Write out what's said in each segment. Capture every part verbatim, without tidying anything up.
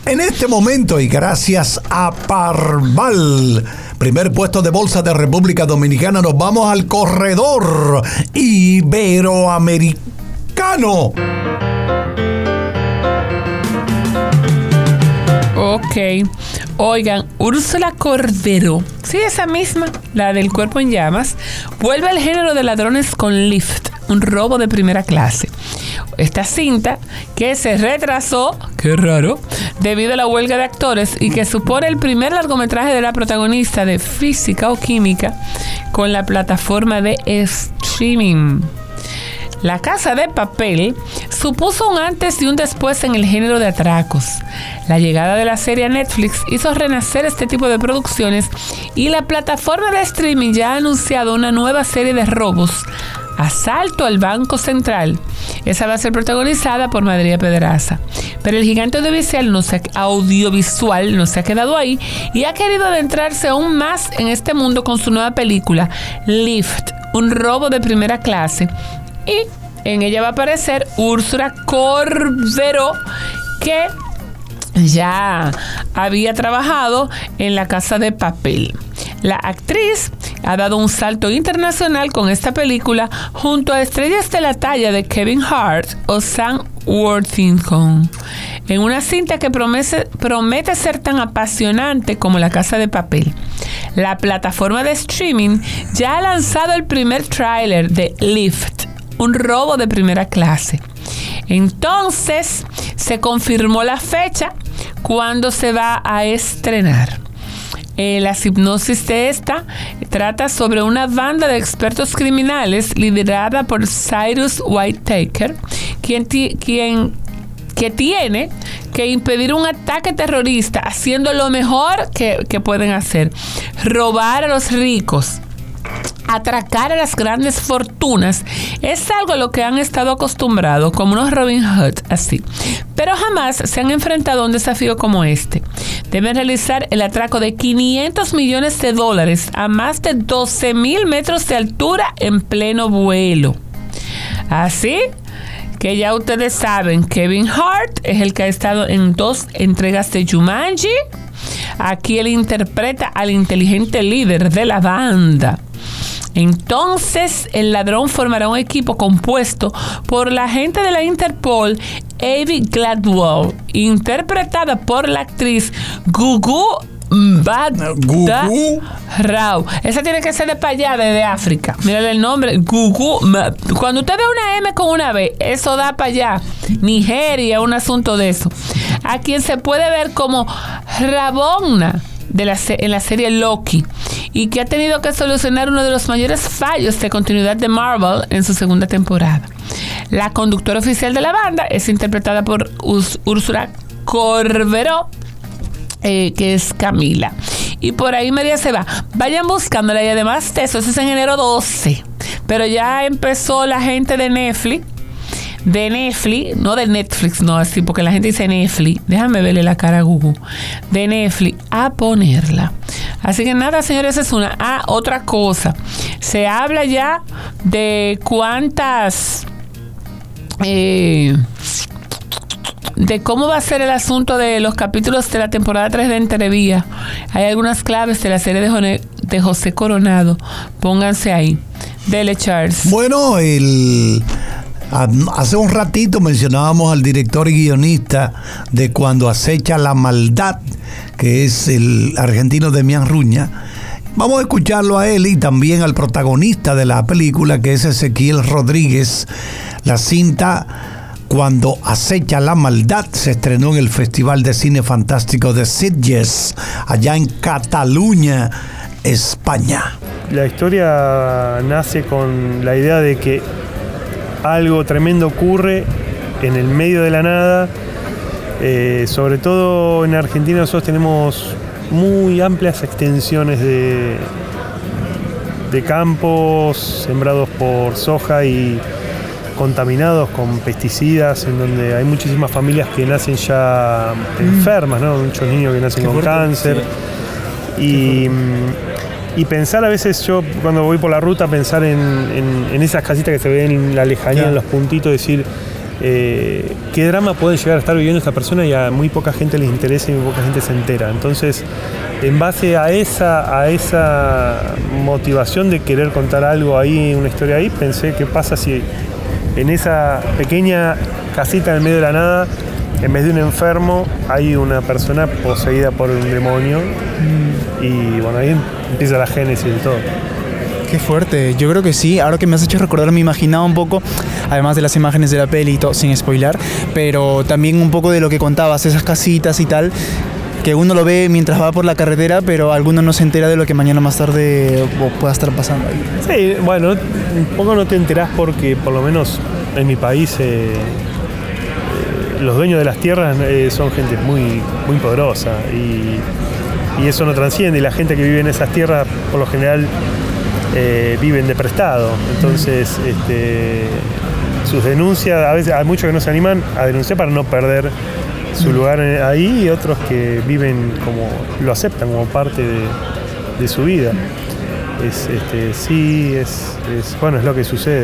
En este momento y gracias a Parval, primer puesto de bolsa de República Dominicana, nos vamos al corredor iberoamericano. Ok, oigan, Úrsula Cordero, sí, esa misma, la del Cuerpo en Llamas, vuelve al género de ladrones con Lift, un robo de primera clase. Esta cinta, que se retrasó, qué raro, debido a la huelga de actores y que supone el primer largometraje de la protagonista de Física o Química con la plataforma de streaming. La Casa de Papel supuso un antes y un después en el género de atracos. La llegada de la serie a Netflix hizo renacer este tipo de producciones y la plataforma de streaming ya ha anunciado una nueva serie de robos, Asalto al Banco Central. Esa va a ser protagonizada por Madrid Pedraza. Pero el gigante audiovisual no, se ha, audiovisual no se ha quedado ahí y ha querido adentrarse aún más en este mundo con su nueva película, Lift, un robo de primera clase. Y en ella va a aparecer Úrsula Cordero, que ya había trabajado en La Casa de Papel. La actriz ha dado un salto internacional con esta película junto a estrellas de la talla de Kevin Hart o Sam Worthington, en una cinta que promete, promete ser tan apasionante como La Casa de Papel. La plataforma de streaming ya ha lanzado el primer tráiler de Lift, un robo de primera clase. Entonces se confirmó la fecha cuando se va a estrenar. Eh, la hipnosis de esta trata sobre una banda de expertos criminales liderada por Cyrus Whitaker, quien, ti, quien que tiene que impedir un ataque terrorista haciendo lo mejor que, que pueden hacer: robar a los ricos, atracar a las grandes fortunas. Es algo a lo que han estado acostumbrados, como unos Robin Hood, así. Pero jamás se han enfrentado a un desafío como este. Deben realizar el atraco de quinientos millones de dólares a más de doce mil metros de altura en pleno vuelo. Así que ya ustedes saben, Kevin Hart es el que ha estado en dos entregas de Jumanji. Aquí él interpreta al inteligente líder de la banda. Entonces, el ladrón formará un equipo compuesto por la agente de la Interpol, Abby Gladwell, interpretada por la actriz Gugu Mbatha Rao. Esa tiene que ser de para allá, de África. Mírale el nombre, Gugu. Cuando usted ve una M con una B, eso da para allá. Nigeria, un asunto de eso. A quien se puede ver como Rabona de la, en la serie Loki, y que ha tenido que solucionar uno de los mayores fallos de continuidad de Marvel en su segunda temporada. La conductora oficial de la banda es interpretada por Urs- Úrsula Cordero, eh, que es Camila. Y por ahí María se va. Vayan buscándola, y además de eso, eso es en enero doce. Pero ya empezó la gente de Netflix, de Netflix, no de Netflix, no así, porque la gente dice Netflix. Déjame verle la cara a Google. De Netflix a ponerla. Así que nada, señores, es una. Ah, otra cosa. Se habla ya de cuántas. Eh, de cómo va a ser el asunto de los capítulos de la temporada tres de Entrevía. Hay algunas claves de la serie de, Jone, de José Coronado. Pónganse ahí. Dele, Charles. Bueno, el. Hace un ratito mencionábamos al director y guionista de Cuando acecha la maldad, que es el argentino Demián Ruña. Vamos a escucharlo a él y también al protagonista de la película, que es Ezequiel Rodríguez. La cinta Cuando acecha la maldad se estrenó en el Festival de Cine Fantástico de Sitges, allá en Cataluña, España. La historia nace con la idea de que algo tremendo ocurre en el medio de la nada. Eh, sobre todo en Argentina nosotros tenemos muy amplias extensiones de, de campos sembrados por soja y contaminados con pesticidas, en donde hay muchísimas familias que nacen ya enfermas, ¿no? Muchos niños que nacen con cáncer. Y, y pensar a veces, yo cuando voy por la ruta, pensar en, en, en esas casitas que se ven en la lejanía, en los puntitos, decir, eh, qué drama puede llegar a estar viviendo esta persona y a muy poca gente les interesa y muy poca gente se entera. Entonces, en base a esa, a esa motivación de querer contar algo ahí, una historia ahí, pensé qué pasa si en esa pequeña casita en el medio de la nada, en vez de un enfermo, hay una persona poseída por un demonio. Mm. Y bueno, ahí empieza la génesis de todo. Qué fuerte, yo creo que sí. Ahora que me has hecho recordar, me imaginaba un poco, además de las imágenes de la peli y todo, sin spoiler, pero también un poco de lo que contabas, esas casitas y tal, que uno lo ve mientras va por la carretera, pero alguno no se entera de lo que mañana más tarde pueda estar pasando ahí. Sí, bueno, un poco no te enterás porque por lo menos en mi país eh, eh, los dueños de las tierras eh, son gente muy, muy poderosa y, y eso no transciende, y la gente que vive en esas tierras por lo general Eh, viven de prestado, entonces este, sus denuncias, a veces hay muchos que no se animan a denunciar para no perder su lugar ahí, y otros que viven como, lo aceptan como parte de, de su vida. Es, este, sí, es, es, bueno, es lo que sucede,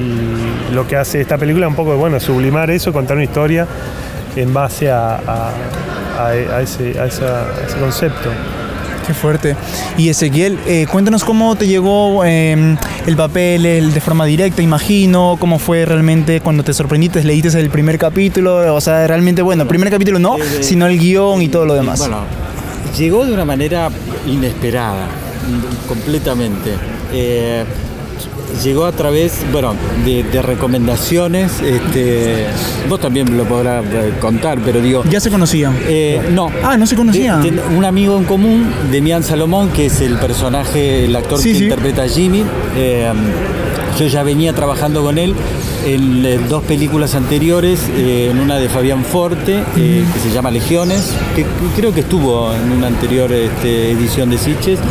y lo que hace esta película un poco, bueno, sublimar eso, contar una historia en base a, a, a, a, ese, a, esa, a ese concepto. Qué fuerte. Y Ezequiel, eh, cuéntanos cómo te llegó eh, el papel el de forma directa, imagino, cómo fue realmente cuando te sorprendiste, leíste el primer capítulo, o sea, realmente, bueno, el primer capítulo no, eh, sino el guión y todo lo demás. Bueno, llegó de una manera inesperada, completamente. Eh, llegó a través, bueno, de, de recomendaciones. Este, vos también lo podrás contar, pero digo... ¿Ya se conocían? Eh, no. Ah, ¿no se conocían? De, de, un amigo en común, Demián Salomón, que es el personaje, el actor sí, que sí. interpreta a Jimmy. Eh, yo ya venía trabajando con él en, en dos películas anteriores, eh, en una de Fabián Forte, eh, mm. que se llama Legiones, que creo que estuvo en una anterior este, edición de Sitges,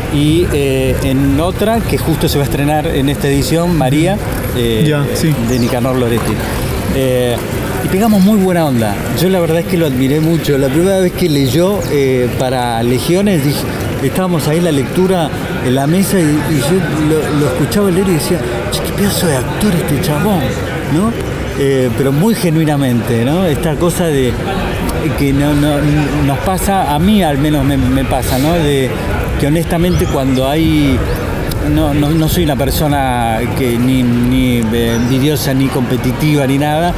y eh, en otra que justo se va a estrenar en esta edición, María, eh, ya, sí. de Nicanor Loretti. Eh, y pegamos muy buena onda. Yo la verdad es que lo admiré mucho. La primera vez que leyó eh, para Legiones, dije, estábamos ahí en la lectura en la mesa y, y yo lo, lo escuchaba leer y decía, qué pedazo de actor este chabón, ¿no? Eh, pero muy genuinamente, ¿no? Esta cosa de que no, no, nos pasa, a mí al menos me, me pasa, ¿no? De que honestamente cuando hay... No, no, no soy una persona que ni, ni envidiosa, ni competitiva, ni nada,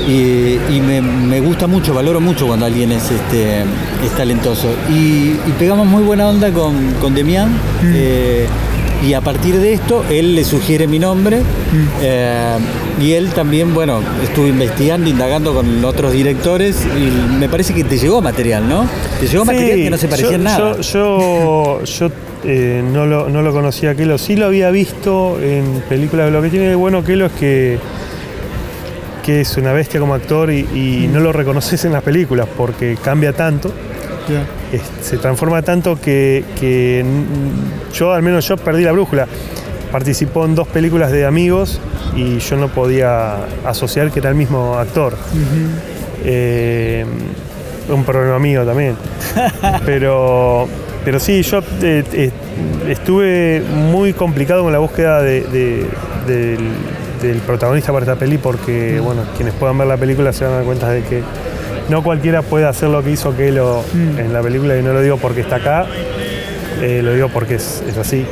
y, y me, me gusta mucho, valoro mucho cuando alguien es, este, es talentoso. Y, y pegamos muy buena onda con, con Demián, mm. eh, y a partir de esto él le sugiere mi nombre, mm. eh, y él también, bueno, estuvo investigando, indagando con otros directores, y me parece que te llegó material, ¿no? Te llegó sí, material que no se parecía en nada. Yo, yo, yo eh, no, lo, no lo conocía a Kelo, sí lo había visto en películas. Lo que tiene de bueno Kelo es que, que es una bestia como actor, y, y mm. no lo reconoces en las películas porque cambia tanto. Yeah. Es, se transforma tanto que, que yo, al menos yo, perdí la brújula. Participó en dos películas de amigos y yo no podía asociar que era el mismo actor. Uh-huh. eh, un problema mío también. pero, pero sí, yo eh, eh, estuve muy complicado con la búsqueda de, de, de, del, del protagonista para esta peli, porque uh-huh. bueno, quienes puedan ver la película se van a dar cuenta de que no cualquiera puede hacer lo que hizo Kelo mm. en la película, y no lo digo porque está acá, eh, lo digo porque es, es así.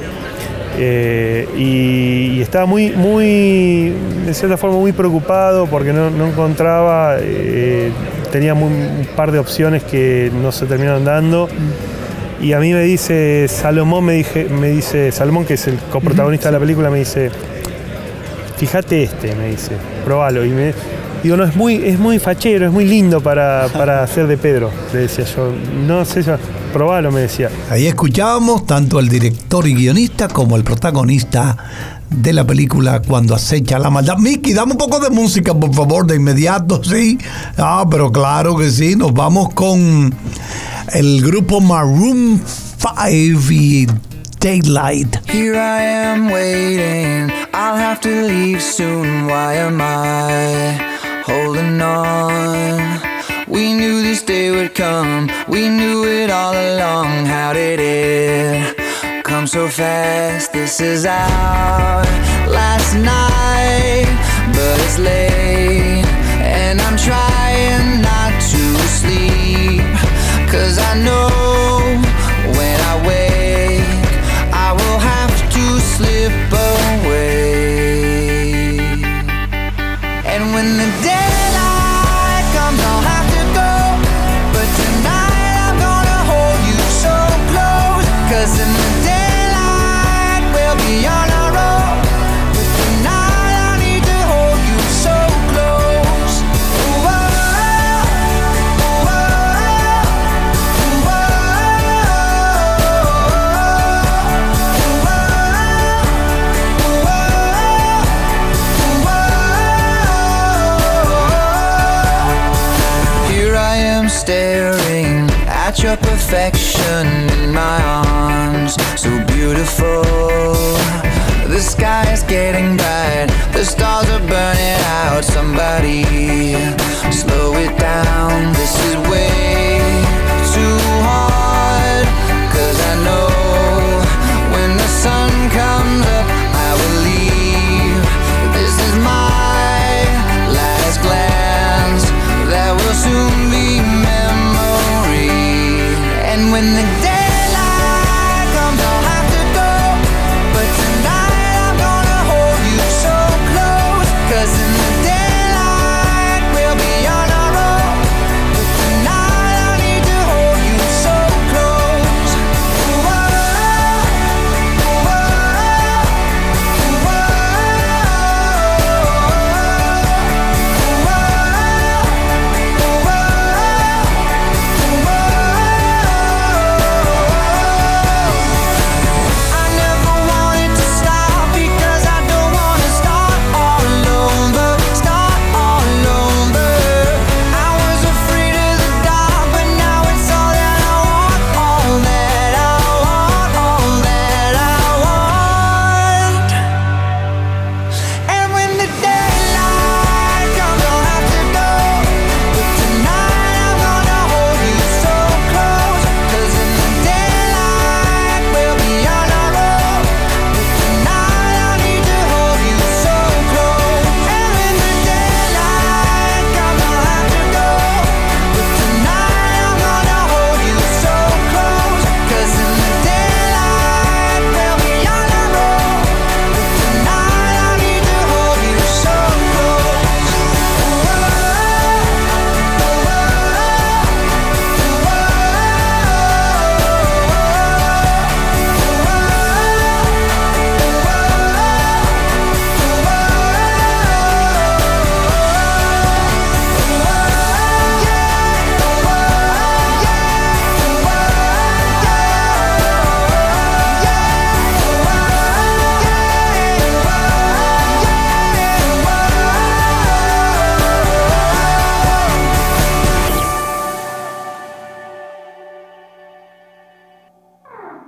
Eh, y, y estaba muy, muy, de cierta forma, muy preocupado porque no, no encontraba, eh, tenía muy, un par de opciones que no se terminaron dando. Mm. Y a mí me dice Salomón, me, dije, me dice Salomón, que es el coprotagonista mm-hmm. de la película, me dice, fíjate este, me dice, probalo. Y me Digo, no, es muy, es muy fachero, es muy lindo para, para hacer de Pedro, le decía yo. No sé, yo, probalo, me decía. Ahí escuchábamos tanto al director y guionista como al protagonista de la película Cuando acecha la maldad. Miki, dame un poco de música, por favor, de inmediato, sí. Ah, pero claro que sí. Nos vamos con el grupo Maroon five y Daylight. Here I am waiting, I'll have to leave soon, why am I holding on? We knew this day would come, we knew it all along. How did it come so fast? This is our last night, but it's late And I'm trying not to sleep, 'cause I know when I wake I will have to slip away. And when the daylight comes I'll have to go, but tonight I'm gonna hold you so close, 'cause in the daylight we'll be on our own, but tonight I need to hold you so close. Ooh, oh, ooh, oh, ooh, oh, ooh, ooh, ooh. Here I am staring at your perfection in my arms, so beautiful. The sky is getting bright, the stars are burning out. Somebody slow it down, this is way